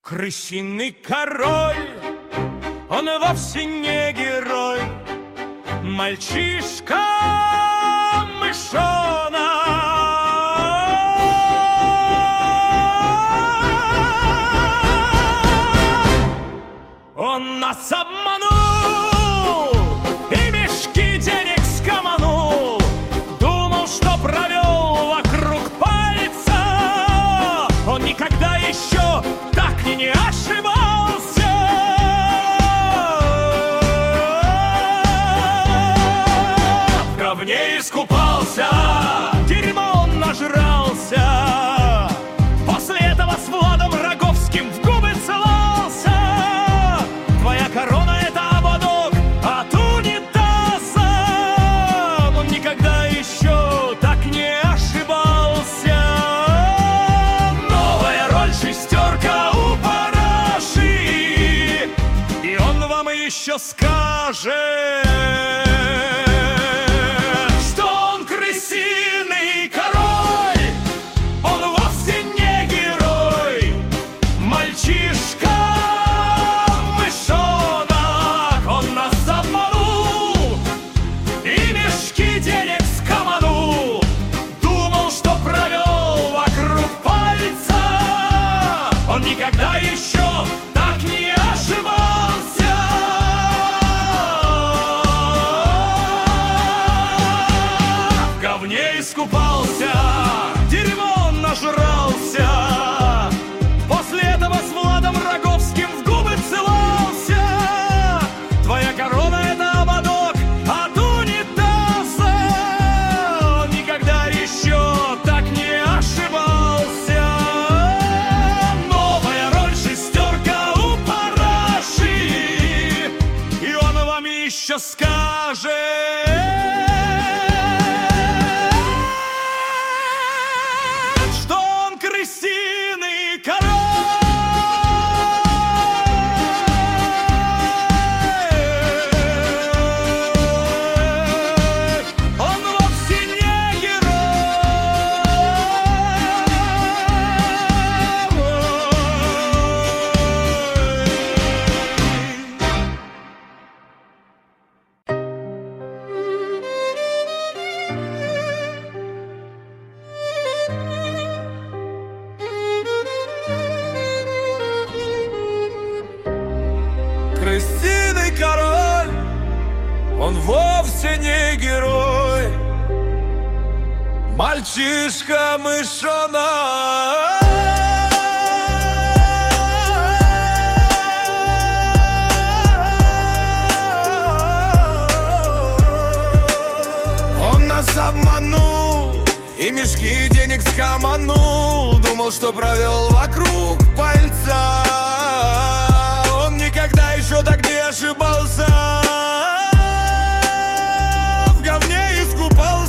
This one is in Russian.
Крысиный король, он вовсе не герой, мальчишка мышонок. Он нас обманул и мешки денег скоманул, думал, что провел вокруг пальца. Он никогда еще так не ошибался. В говне искупался, дерьмо он нажрался. После этого с Владом Роговским в губы целался. Твоя корона — это ободок от унитаза. Он никогда еще так не ошибался. Новая роль — шестерка у параши, и он вам еще скажет, что он крысиный король. Он вовсе не герой, мальчишка мышонок. Он нас обманул и мешки денег скоманул, думал, что провел вокруг пальца. Он никогда еще так не ошибался. В говне искупался, дерьмо он нажрался. После этого с Владом Роговским в губы целался. Твоя корона — это ободок от унитаза. Он никогда еще так не ошибался. Новая роль — шестерка у параши, и он вам еще скажет, что он крысиный король. Он вовсе не Крысиный король, он вовсе не герой, мальчишка мышонок. Он нас обманул и мешки денег скоманул, думал, что провел вокруг пальца.